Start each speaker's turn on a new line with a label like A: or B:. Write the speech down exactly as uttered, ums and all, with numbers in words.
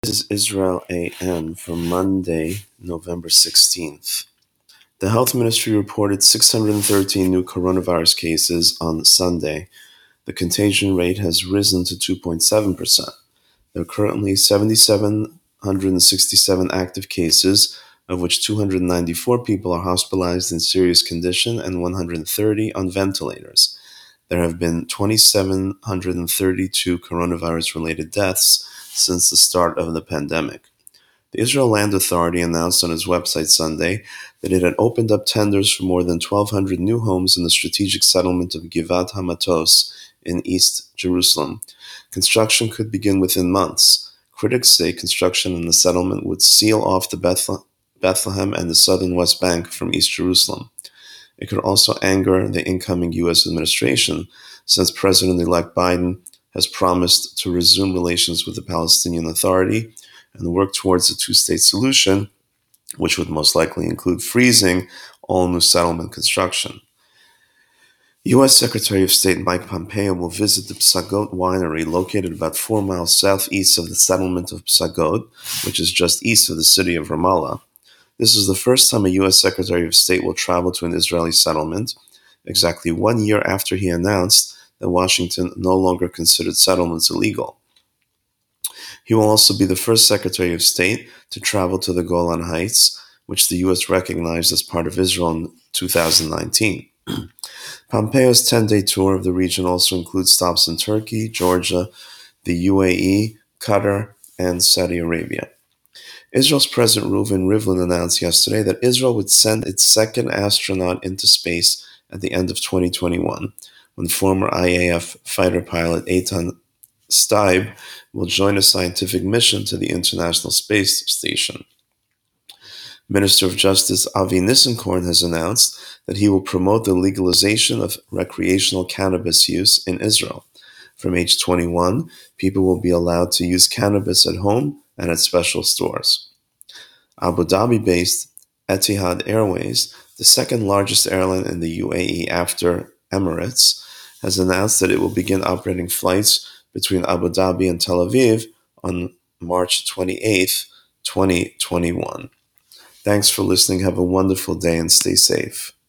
A: This is Israel A M for Monday, November sixteenth. The health ministry reported six hundred thirteen new coronavirus cases on Sunday. The contagion rate has risen to two point seven percent. There are currently seven thousand seven hundred sixty-seven active cases, of which two hundred ninety-four people are hospitalized in serious condition and one hundred thirty on ventilators. There have been two thousand seven hundred thirty-two coronavirus-related deaths since the start of the pandemic. The Israel Land Authority announced on its website Sunday that it had opened up tenders for more than twelve hundred new homes in the strategic settlement of Givat HaMatos in East Jerusalem. Construction could begin within months. Critics say construction in the settlement would seal off the Bethle- Bethlehem and the southern West Bank from East Jerusalem. It could also anger the incoming U S administration, since President-elect Biden has promised to resume relations with the Palestinian Authority and work towards a two-state solution, which would most likely include freezing all new settlement construction. U S Secretary of State Mike Pompeo will visit the Psagot winery located about four miles southeast of the settlement of Psagot, which is just east of the city of Ramallah. This is the first time a U S Secretary of State will travel to an Israeli settlement, exactly one year after he announced that Washington no longer considered settlements illegal. He will also be the first Secretary of State to travel to the Golan Heights, which the U S recognized as part of Israel in two thousand nineteen. Pompeo's ten-day tour of the region also includes stops in Turkey, Georgia, the U A E, Qatar, and Saudi Arabia. Israel's President Reuven Rivlin announced yesterday that Israel would send its second astronaut into space at the end of twenty twenty-one, when former I A F fighter pilot Eitan Steib will join a scientific mission to the International Space Station. Minister of Justice Avi Nissenkorn has announced that he will promote the legalization of recreational cannabis use in Israel. From age twenty-one, people will be allowed to use cannabis at home and at special stores. Abu Dhabi-based Etihad Airways, the second largest airline in the U A E after Emirates, has announced that it will begin operating flights between Abu Dhabi and Tel Aviv on March twenty-eighth, twenty twenty-one. Thanks for listening. Have a wonderful day and stay safe.